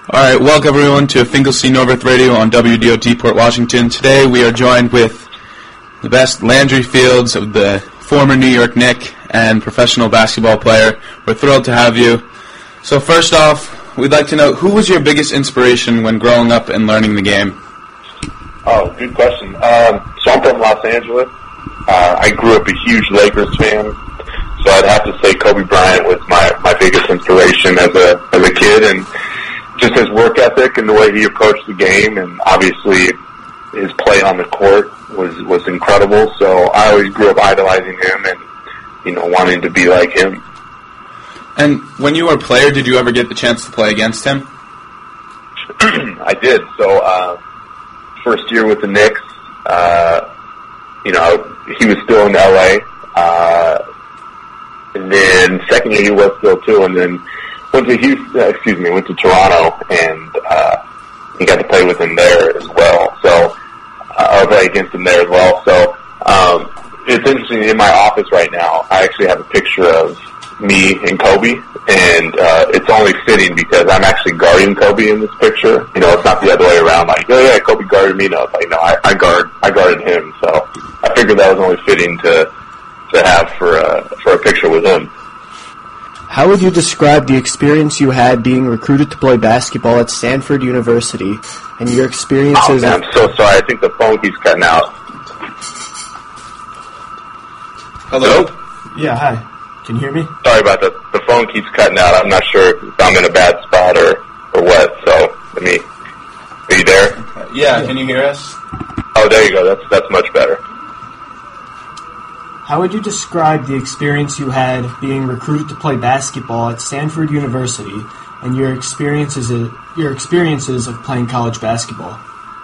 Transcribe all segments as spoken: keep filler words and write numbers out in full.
All right, welcome everyone to Finkelstein Northwest Radio on W D O T Port Washington. Today we are joined with the best Landry Fields, of the former New York Knick and professional basketball player. We're thrilled to have you. So first off, we'd like to know, who was your biggest inspiration when growing up and learning the game? Oh, good question. Um, so I'm from Los Angeles. Uh, I grew up a huge Lakers fan, so I'd have to say Kobe Bryant was my, my biggest inspiration as a as a kid, and just his work ethic and the way he approached the game, and obviously his play on the court was was incredible. So I always grew up idolizing him and, you know, wanting to be like him. And when you were a player, did you ever get the chance to play against him? I did. So uh, first year with the Knicks, uh, you know, he was still in L A. Uh, and then second year he was still too, and then went to Houston, uh, excuse me, went to Toronto, and uh, he got to play with him there as well. So uh, I'll play against him there as well. So um, it's interesting. In my office right now, I actually have a picture of me and Kobe, and uh, it's only fitting because I'm actually guarding Kobe in this picture. You know, it's not the other way around. Like, oh yeah, Kobe guarded me. No, it's like, no, I, I guard, I guarded him. So I figured that was only fitting to to have for a for a picture with him. How would you describe the experience you had being recruited to play basketball at Stanford University and your experiences? Oh, man, I'm so sorry. I think the phone keeps cutting out. Hello? Yeah, hi. Can you hear me? Sorry about that. The phone keeps cutting out. I'm not sure if I'm in a bad spot or, or what. So let me. Are you there? Okay. Yeah, yeah. Can you hear us? Oh, there you go. That's that's much better. How would you describe the experience you had being recruited to play basketball at Stanford University and your experiences your experiences of playing college basketball?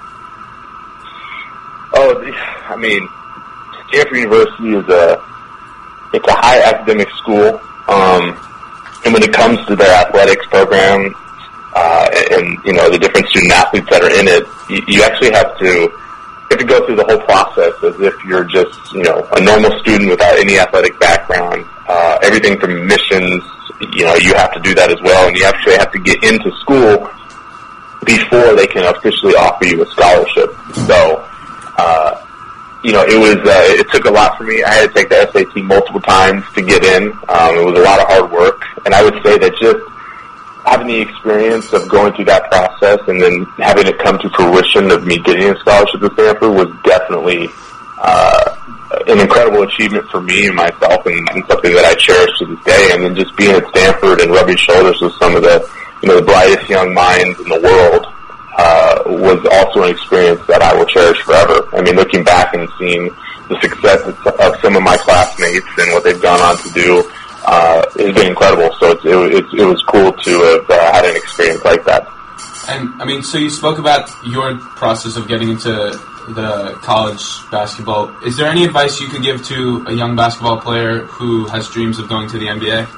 Oh, I mean, Stanford University is a it's a high academic school, um, and when it comes to their athletics program uh, and you know the different student athletes that are in it, you, you actually have to. You have to go through the whole process as if you're just, you know, a normal student without any athletic background. Uh, everything from admissions, you know, you have to do that as well, and you actually have to get into school before they can officially offer you a scholarship. So, uh, you know, it was, uh, it took a lot for me. I had to take the S A T multiple times to get in. Um, it was a lot of hard work, and I would say that just having the experience of going through that process and then having it come to fruition of me getting a scholarship at Stanford was definitely uh, an incredible achievement for me and myself, and, and something that I cherish to this day. And then just being at Stanford and rubbing shoulders with some of the, you know, the brightest young minds in the world uh, was also an experience that I will cherish forever. I mean, looking back and seeing the success of some of my classmates and what they've gone on to do, Uh, it's been incredible. So it's, it, it, it was cool to have uh, had an experience like that. And, I mean, so you spoke about your process of getting into the college basketball. Is there any advice you could give to a young basketball player who has dreams of going to the N B A?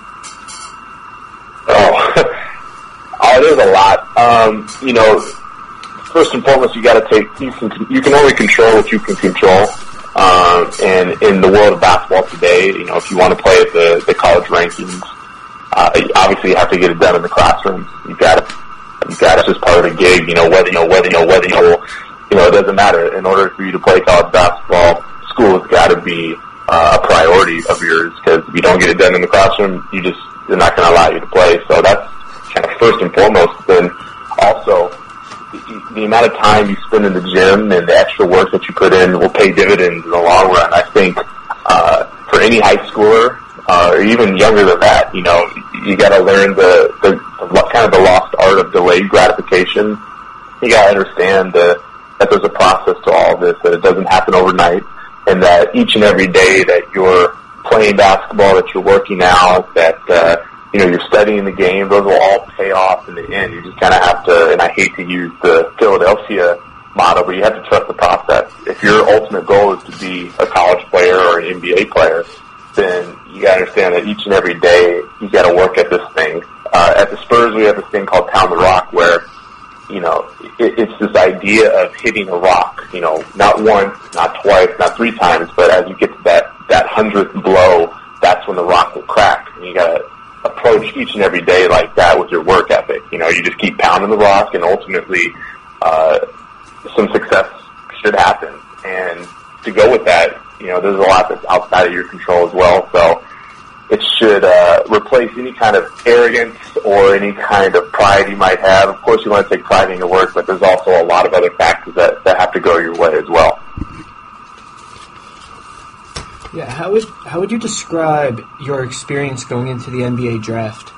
Oh, oh there's a lot. Um, you know, first and foremost, you got to take, you can, you can only control what you can control. Um, and in the world of basketball today, you know, if you want to play at the, the college rankings, uh, obviously you have to get it done in the classroom. You got to, you got to, it's just part of the gig, you know, whether, you know, whether, you know, whether, you know, you know, it doesn't matter. In order for you to play college basketball, school has got to be uh, a priority of yours, because if you don't get it done in the classroom, you just, they're not going to allow you to play. So that's kind of first and foremost. Then also, the amount of time you spend in the gym and the extra work that you put in will pay dividends in the long run. I think uh, for any high schooler, uh, or even younger than that, you know, you got to learn the, the, the kind of the lost art of delayed gratification. You got to understand the, that there's a process to all this, that it doesn't happen overnight, and that each and every day that you're playing basketball, that you're working out, that uh, you know, you're studying the game, those will all pay off in the end. You just kind of have to, and I hate to use the Philadelphia motto, but you have to trust the process. If your ultimate goal is to be a college player or an N B A player, then you got to understand that each and every day you got to work at this thing. Uh, at the Spurs, we have this thing called Pound the Rock, where, you know, it, it's this idea of hitting a rock, you know, not once, not twice, not three times, but as you get to that, that hundredth blow, that's when the rock will crack. And you got to approach each and every day like that with your work ethic. You know, you just keep pounding the rock, and ultimately uh, some success should happen. And to go with that, you know, there's a lot that's outside of your control as well. So it should uh, replace any kind of arrogance or any kind of pride you might have. Of course, you want to take pride in your work, but there's also a lot of other factors that, that have to go your way as well. Yeah, how would how would you describe your experience going into the N B A draft?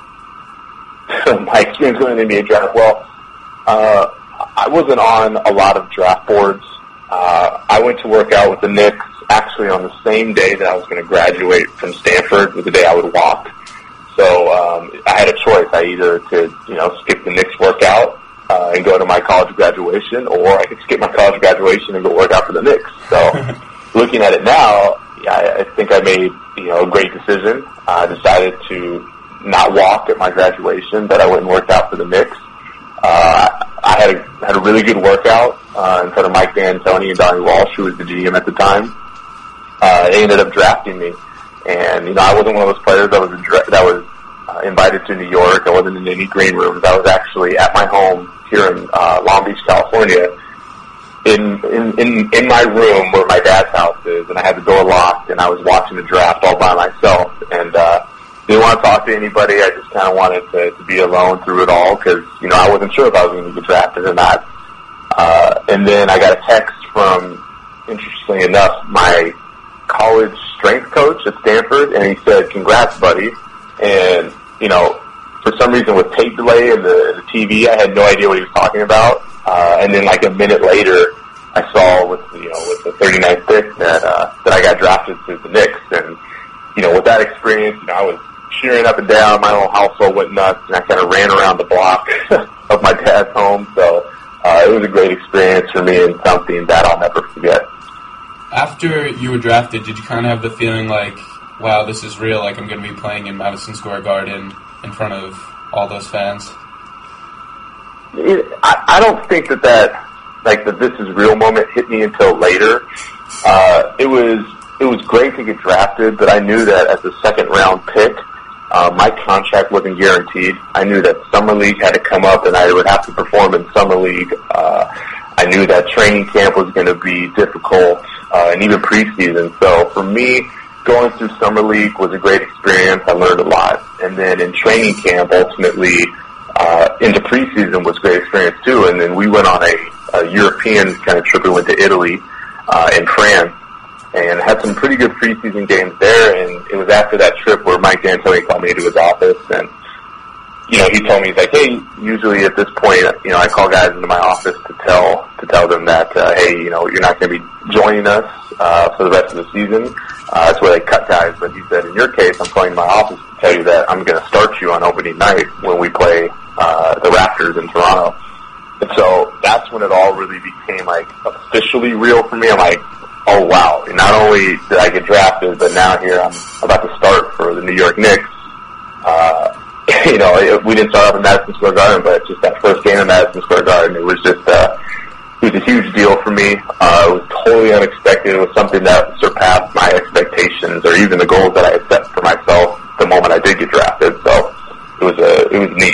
My experience going into the N B A draft, well, uh, I wasn't on a lot of draft boards. Uh, I went to work out with the Knicks actually on the same day that I was going to graduate from Stanford, was the day I would walk. So um, I had a choice. I either could, you know, skip the Knicks workout uh, and go to my college graduation, or I could skip my college graduation and go work out for the Knicks. So looking at it now, I, I think I made, you know, a great decision. I decided to not walk at my graduation, but I went and worked out for the Knicks. Uh, I had a, had a really good workout uh, in front of Mike D'Antoni and Donnie Walsh, who was the G M at the time. Uh, they ended up drafting me, and you know, I wasn't one of those players that was a, that was uh, invited to New York. I wasn't in any green rooms. I was actually at my home here in uh, Long Beach, California, in, in in in my room where my dad's house is, and I had the door locked, and I was watching the draft all by myself, and uh, didn't want to talk to anybody. I just kind of wanted to, to be alone through it all because you know I wasn't sure if I was going to get drafted or not. Uh, and then I got a text from, interestingly enough, my college strength coach at Stanford, and he said, "Congrats, buddy." And you know, for some reason with tape delay and the, the T V, I had no idea what he was talking about. Uh, and then like a minute later, I saw with you know with the thirty-ninth pick that uh, that I got drafted to the Knicks. And you know, with that experience, you know, I was cheering up and down. My whole household went nuts, and I kind of ran around the block of my dad's home. So uh, it was a great experience for me and something that I'll never forget. After you were drafted, did you kind of have the feeling like, wow, this is real, like I'm going to be playing in Madison Square Garden in front of all those fans? It, I, I don't think that that, like the this is real moment hit me until later. Uh, it was it was great to get drafted, but I knew that as a second round pick, uh, my contract wasn't guaranteed. I knew that Summer League had to come up, and I would have to perform in Summer League. Uh, I knew that training camp was going to be difficult. Uh, and even preseason. So for me, going through Summer League was a great experience. I learned a lot. And then in training camp, ultimately, uh, into preseason was a great experience too. And then we went on a, a European kind of trip. We went to Italy uh, and France and had some pretty good preseason games there. And it was after that trip where Mike D'Antoni called me to his office, and you know, he told me, he's like, hey, usually at this point, you know, I call guys into my office to tell to tell them that, uh, hey, you know, you're not going to be joining us uh, for the rest of the season. Uh, that's where they cut guys. But he said, in your case, I'm calling my office to tell you that I'm going to start you on opening night when we play uh, the Raptors in Toronto. And so that's when it all really became, like, officially real for me. I'm like, oh, wow. And not only did I get drafted, but now here I'm about to start for the New York Knicks. Uh You know, we didn't start off in Madison Square Garden, but just that first game in Madison Square Garden, it was just, uh, it was a huge deal for me. Uh, it was totally unexpected. It was something that surpassed my expectations or even the goals that I had set for myself the moment I did get drafted. So it was, uh, it was neat.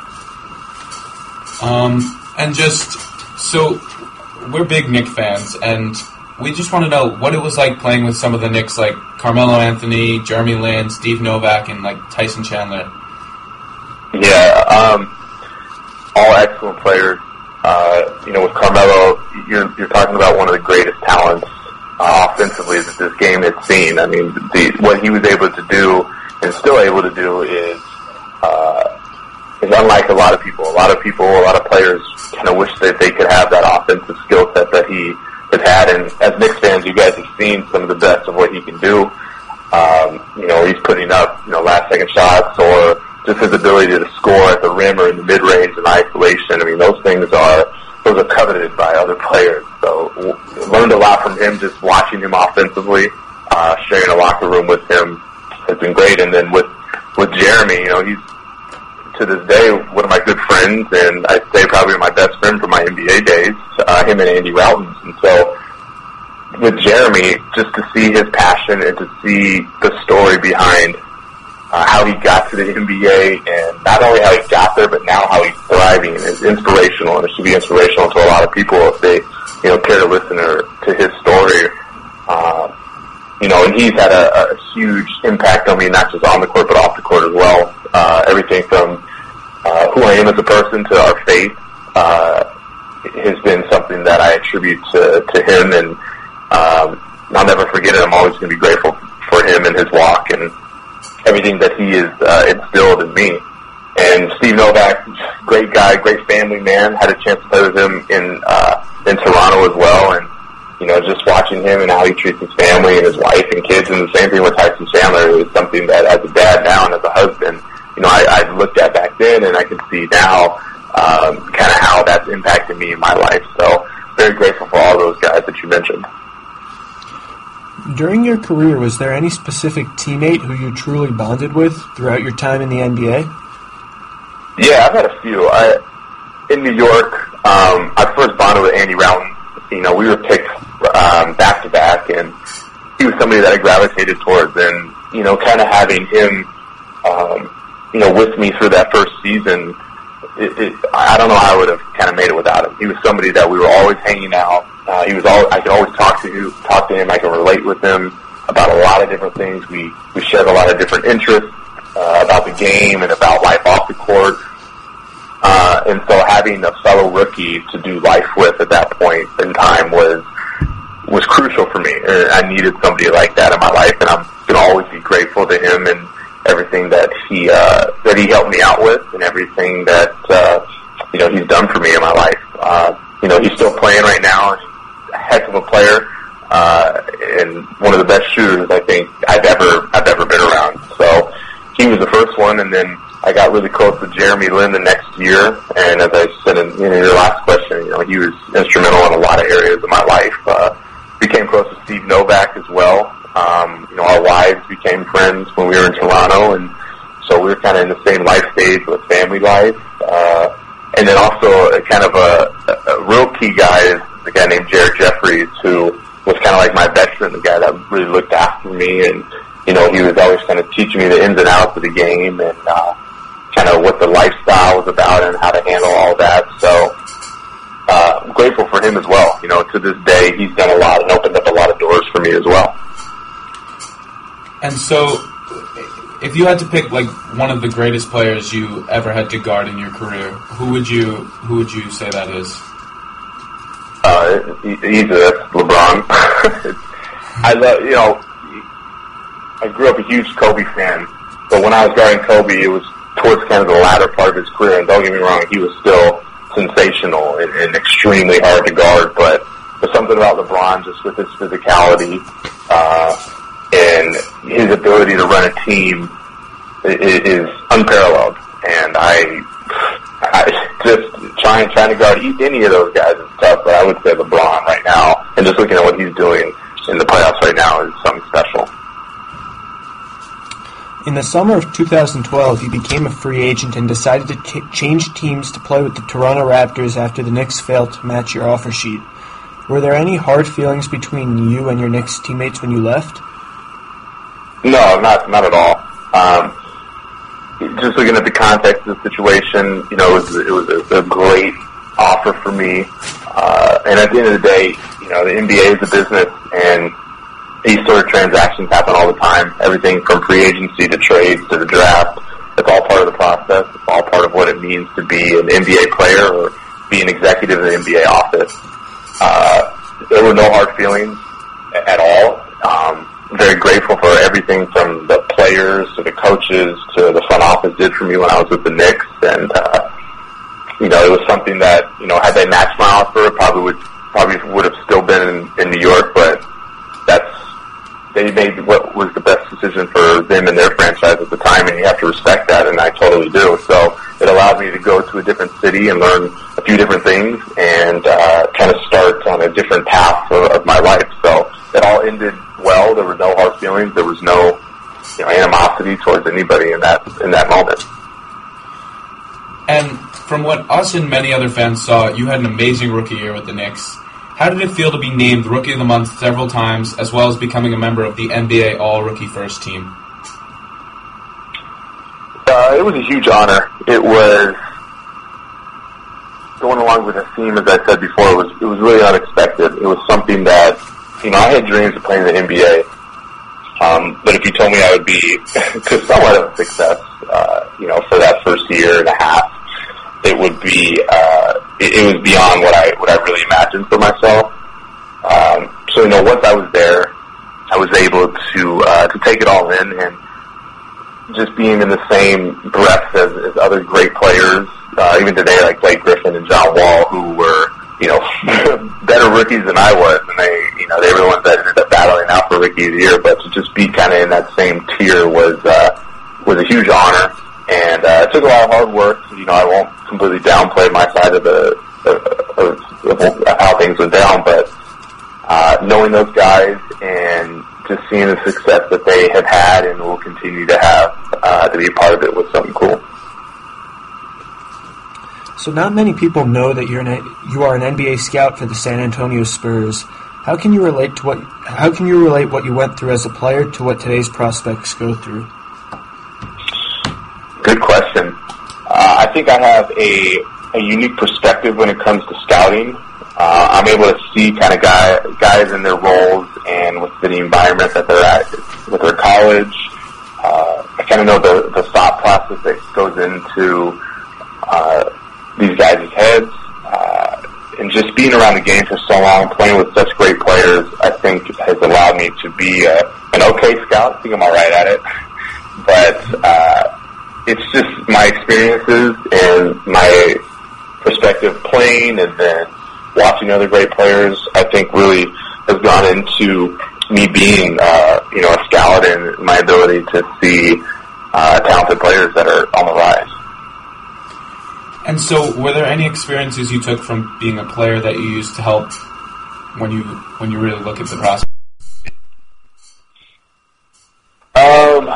Um, and just, so we're big Knicks fans, and we just want to know what it was like playing with some of the Knicks, like Carmelo Anthony, Jeremy Lin, Steve Novak, and like Tyson Chandler. Yeah, um, all excellent players. Uh, you know, with Carmelo, you're you're talking about one of the greatest talents uh, offensively that this game has seen. I mean, the, what he was able to do and still able to do is uh, is unlike a lot of people. A lot of people, a lot of players, kind of wish that they could have that offensive skill set that he has had. And as Knicks fans, you guys have seen some of the best of what he can do. Um, you know, he's putting up you know last second shots or just his ability to score at the rim or in the mid-range in isolation. I mean, those things are, those are coveted by other players. So w- learned a lot from him just watching him offensively, uh, sharing a locker room with him has been great. And then with, with Jeremy, you know, he's to this day one of my good friends, and I'd say probably my best friend from my N B A days, uh, him and Andy Routens. And so with Jeremy, just to see his passion and to see the story behind uh, how he got to the N B A, and not only how he got there, but now how he's thriving is inspirational, and it should be inspirational to a lot of people if they, you know, care to listen to his story. Uh, you know, and he's had a, a huge impact on me, not just on the court, but off the court as well. Uh, everything from uh, who I am as a person to our faith uh, has been something that I attribute to, to him, and um, I'll never forget it. I'm always going to be grateful for him and his walk and everything that he has uh, instilled in me. And Steve Novak, great guy, great family man. Had a chance to play with him in uh, in Toronto as well, and you know, just watching him and how he treats his family and his wife and kids, and the same thing with Tyson Chandler is something that, as a dad now and as a husband, you know, I, I looked at back then, and I can see now um, kind of how that's impacted me in my life. So, very grateful for all those guys that you mentioned. During your career, was there any specific teammate who you truly bonded with throughout your time in the N B A? Yeah, I've had a few. I, in New York, um, I first bonded with Andy Rounton. You know, we were picked um, back to back, and he was somebody that I gravitated towards. And you know, kind of having him, um, you know, with me through that first season, it, it, I don't know how I would have kind of made it without him. He was somebody that we were always hanging out. Uh, he was all I could always talk to talk to him. I could relate with him about a lot of different things. We we shared a lot of different interests uh, about the game and about life off the court. Uh, and so having a fellow rookie to do life with at that point in time was was crucial for me. And I needed somebody like that in my life, and I'm going to always be grateful to him and everything that he uh, that he helped me out with, and everything that uh, you know he's done for me in my life. Uh, you know, he's still playing right now, and he's a heck of a player, uh, and one of the best shooters I think I've ever I've ever been around. So he was the first one, and then I got really close with Jeremy Lin the next year, and as I said in, in your last question, you know, he was instrumental in a lot of areas of my life. Uh, became close with Steve Novak as well. Um, you know, our wives became friends when we were in Toronto, and so we were kind of in the same life stage with family life. Uh, and then also a kind of a, a, a real key guy is the guy named Jared Jeffries, who was kind of like my veteran, the guy that really looked after me, and you know, he was always kind of teaching me the ins and outs of the game, and uh, kind of what the lifestyle was about and how to handle all that. So uh, I'm grateful for him as well. You know, to this day, he's done a lot and opened up a lot of doors for me as well. And so, if you had to pick like one of the greatest players you ever had to guard in your career, who would you who would you say that is? Uh, he's a LeBron. I love, you know, I grew up a huge Kobe fan, but when I was guarding Kobe, it was towards kind of the latter part of his career, and don't get me wrong, he was still sensational and, and extremely hard to guard, but there's something about LeBron just with his physicality uh, and his ability to run a team is, is unparalleled, and I, I just trying trying to guard any of those guys is tough, but I would say LeBron right now, and just looking at what he's doing in the playoffs right now is something special. In the summer of two thousand twelve, you became a free agent and decided to t- change teams to play with the Toronto Raptors after the Knicks failed to match your offer sheet. Were there any hard feelings between you and your Knicks teammates when you left? No, not not at all. Um, just looking at the context of the situation, you know, it was, it was a, a great offer for me. Uh, and at the end of the day, you know, the N B A is a business, and these sort of transactions happen all the time. Everything from free agency to trades to the draft. It's all part of the process. It's all part of what it means to be an N B A player or be an executive in the N B A office. Uh, there were no hard feelings at all. Um, very grateful for everything from the players to the coaches to the front office did for me when I was with the Knicks. And, uh, you know, it was something that, you know, had they matched my offer, it probably would, probably would have still been in, in New York, but that's, they made what was the best decision for them and their franchise at the time, and you have to respect that, and I totally do. So it allowed me to go to a different city and learn a few different things and uh, kind of start on a different path of, of my life. So it all ended well. There were no hard feelings. There was no, you know, animosity towards anybody in that in that moment. And from what us and many other fans saw, you had an amazing rookie year with the Knicks. How did it feel to be named Rookie of the Month several times, as well as becoming a member of the N B A All-Rookie First Team? Uh, it was a huge honor. It was going along with the theme, as I said before. It was it was really unexpected. It was something that, you know, I had dreams of playing in the N B A. Um, but if you told me I would be to somewhat of a success, uh, you know, for that first year and a half, it would be uh, it, it was beyond what I what I really imagined for myself. Um, so you know, once I was there, I was able to uh, to take it all in, and just being in the same breath as, as other great players, uh, even today, like Blake Griffin and John Wall, who were, you know, better rookies than I was, and they, you know, they were the ones that ended up battling out for Rookie of the Year. But to just be kind of in that same tier was uh, was a huge honor, and uh, it took a lot of hard work. You know, I won't completely downplay my side of the of, of, of how things went down, but uh, knowing those guys and just seeing the success that they have had and will continue to have, uh, to be a part of it was something cool. So not many people know that you're an, you are an N B A scout for the San Antonio Spurs. How can you relate to what how can you relate what you went through as a player to what today's prospects go through? Good question. Uh, I think I have a, a unique perspective when it comes to scouting. Uh, I'm able to see kind of guy, guys in their roles and with the environment that they're at, with their college. Uh, I kind of know the, the thought process that goes into uh, these guys' heads. Uh, and just being around the game for so long, playing with such great players, I think has allowed me to be a, an okay scout. I think I'm all right at it. But uh, it's just my experiences and my perspective playing and then watching other great players, I think really has gone into me being, uh, you know, a scout and my ability to see uh, talented players that are on the rise. And so, were there any experiences you took from being a player that you used to help when you when you really look at the process? Um,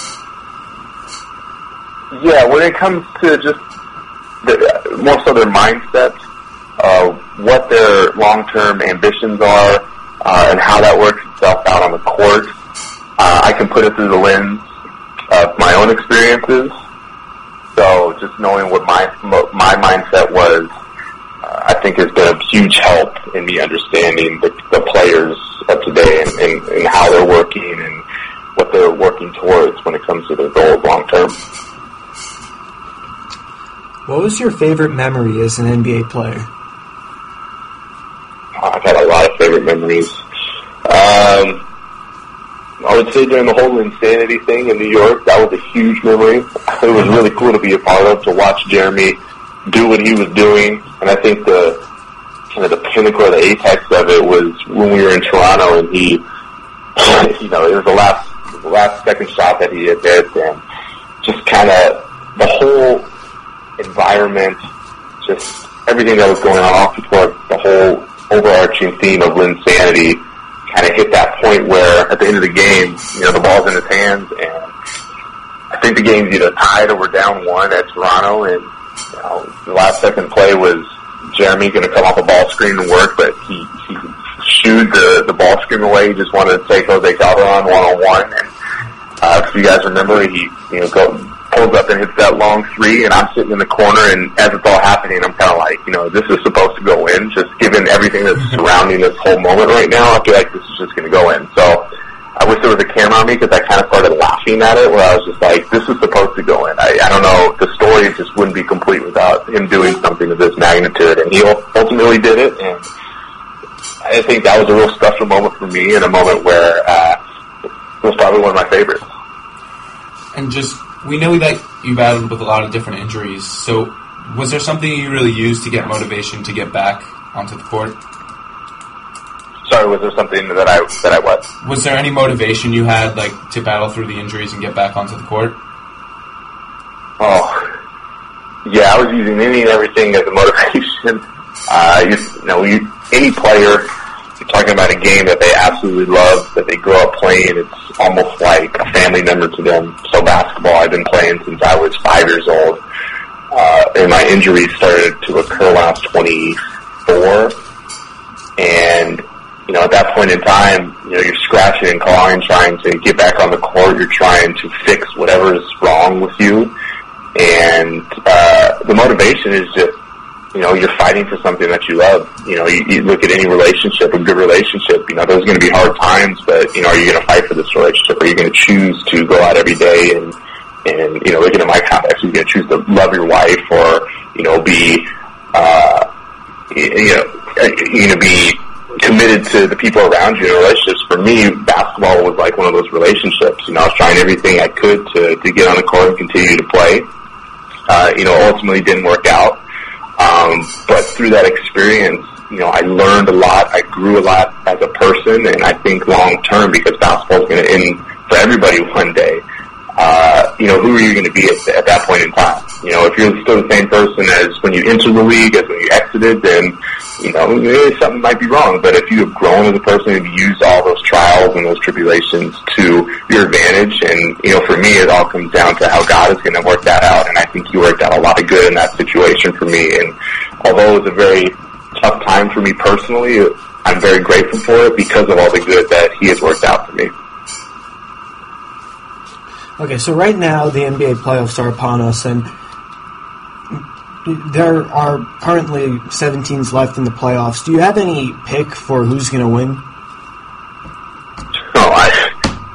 yeah, when it comes to just the, more so their mindset, uh, what their long-term ambitions are, uh, and how that works itself out on the court, uh, I can put it through the lens of my own experiences. So just knowing what my my mindset was, uh, I think has been a huge help in me understanding the, the players of today and, and, and how they're working and what they're working towards when it comes to their goals long term. What was your favorite memory as an N B A player? I've had a lot of favorite memories. Um, I would say during the whole Insanity thing in New York, that was a huge memory. It was really cool to be a part of, to watch Jeremy do what he was doing. And I think the kind of the pinnacle or the apex of it was when we were in Toronto and he, you know, it was the last the last second shot that he had missed, and just kind of the whole environment, just everything that was going on off the court, the whole overarching theme of Linsanity kind of hit that point where at the end of the game, you know, the ball's in his hands, and I think the game's either tied or we're down one at Toronto, and you know, the last second play was Jeremy going to come off a ball screen and work, but he, he shooed the, the ball screen away. He just wanted to take Jose Calderon one-on-one, and uh, if you guys remember, he you know go, pulls up and hits that long three, and I'm sitting in the corner, and as it's all happening, I'm kind of like, you know, this is supposed to go in, just given everything that's surrounding this whole moment right now, I feel like this is just going to go in. So I wish there was a camera on me, because I kind of started laughing at it, where I was just like, this is supposed to go in. I, I don't know, the story just wouldn't be complete without him doing something of this magnitude, and he ultimately did it, and I think that was a real special moment for me, and a moment where uh, it was probably one of my favorites. And just, we know that you battled with a lot of different injuries, so was there something you really used to get motivation to get back onto the court? Sorry, was there something that I that I what? Was there any motivation you had, like, to battle through the injuries and get back onto the court? Oh, yeah, I was using any and everything as a motivation. Uh, you, you know, you, any player, you're talking about a game that they absolutely love, that they grow up playing. It's almost like a family member to them. So basketball, I've been playing since I was five years old, uh, and my injuries started to occur when I was twenty-four, and you know, at that point in time, you know, you're scratching and clawing, trying to get back on the court. You're trying to fix whatever is wrong with you. And uh, the motivation is just, you know, you're fighting for something that you love. You know, you, you look at any relationship, a good relationship, you know, there's going to be hard times, but, you know, are you going to fight for this relationship? Are you going to choose to go out every day and, and, you know, looking at my context, you're going to choose to love your wife or, you know, be, uh, you know, you're going to be committed to the people around you in relationships. For me, basketball was like one of those relationships. You know, I was trying everything I could to, to get on the court and continue to play. Uh, you know, ultimately didn't work out. Um, but through that experience, you know, I learned a lot. I grew a lot as a person, and I think long term, because basketball is going to end for everybody one day. Uh, you know, who are you going to be at, at that point in time? You know, if you're still the same person as when you entered the league, as when you exited, then, you know, maybe something might be wrong. But if you have grown as a person and used all those trials and those tribulations to your advantage, and, you know, for me, it all comes down to how God is going to work that out. And I think He worked out a lot of good in that situation for me. And although it was a very tough time for me personally, I'm very grateful for it because of all the good that He has worked out for me. Okay, so right now the N B A playoffs are upon us, and there are currently seven teams left in the playoffs. Do you have any pick for who's going to win? Oh, I,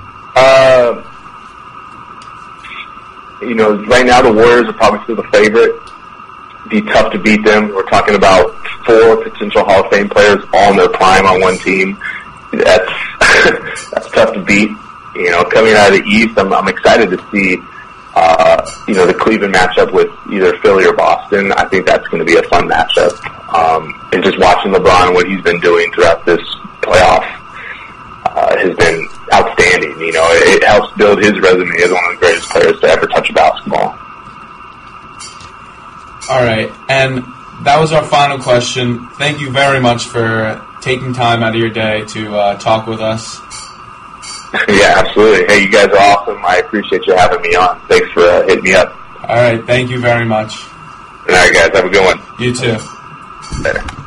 uh, you know, right now the Warriors are probably still the favorite. Be tough to beat them. We're talking about four potential Hall of Fame players all in their prime on one team. That's that's tough to beat. You know, coming out of the East, I'm, I'm excited to see, uh, you know, the Cleveland matchup with either Philly or Boston. I think that's going to be a fun matchup. Um, and just watching LeBron, what he's been doing throughout this playoff, uh, has been outstanding. You know, it, it helps build his resume as one of the greatest players to ever touch a basketball. All right, and that was our final question. Thank you very much for taking time out of your day to uh, talk with us. Yeah, absolutely. Hey, you guys are awesome. I appreciate you having me on. Thanks for uh, hitting me up. All right, thank you very much. All right, guys, have a good one. You too. Later.